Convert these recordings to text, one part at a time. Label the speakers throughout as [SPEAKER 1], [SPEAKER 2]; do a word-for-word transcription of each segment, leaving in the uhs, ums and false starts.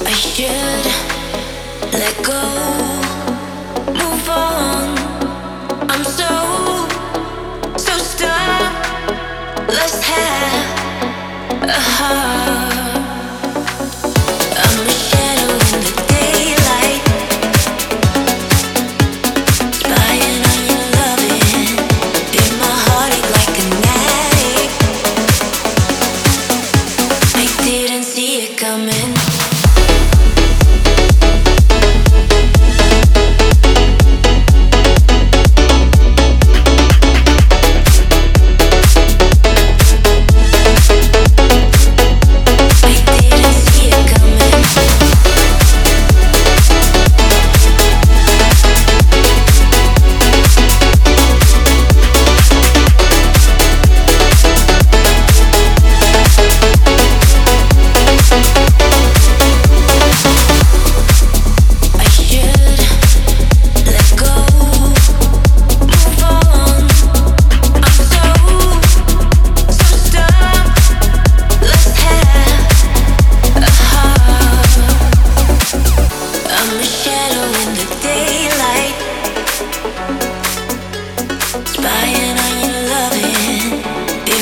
[SPEAKER 1] I should let go, move on. I'm so, so stuck. Let's have a heart. I'm a shadow in the daylight, spying on your loving. Feel my heartache like an addict. I didn't see it coming.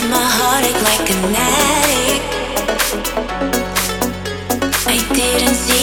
[SPEAKER 1] Like an addict, I didn't see